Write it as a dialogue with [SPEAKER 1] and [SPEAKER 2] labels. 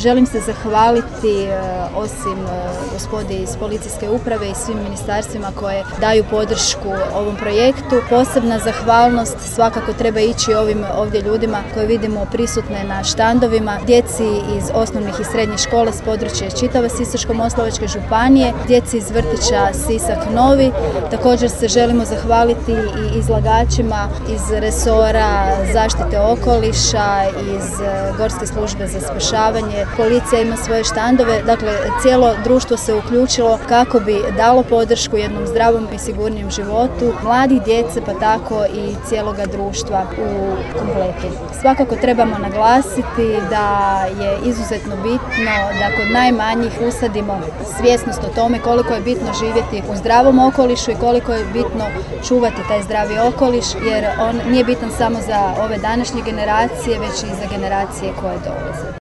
[SPEAKER 1] Želim se zahvaliti osim gospodi iz policijske uprave i svim ministarstvima koje daju podršku ovom projektu. Posebna zahvalnost svakako treba ići ovdje ljudima koje vidimo prisutne na štandovima, djeci iz osnovnih i srednjih škola s područja čitave Sisačko-moslavačke županije, djeci iz vrtića Sisak Novi. Također se želimo zahvaliti i izlagačima iz resora zaštite okoliša, iz Gorske službe za spašavanje. Policija ima svoje štandove, dakle cijelo društvo se uključilo kako bi dalo podršku jednom zdravom i sigurnijem životu mladih, djece pa tako i cijeloga društva u kompletu. Svakako trebamo naglasiti da je izuzetno bitno da kod najmanjih usadimo svjesnost o tome koliko je bitno živjeti u zdravom okolišu i koliko je bitno čuvati taj zdravi okoliš, jer on nije bitan samo za ove današnje generacije, već i za generacije koje dolaze.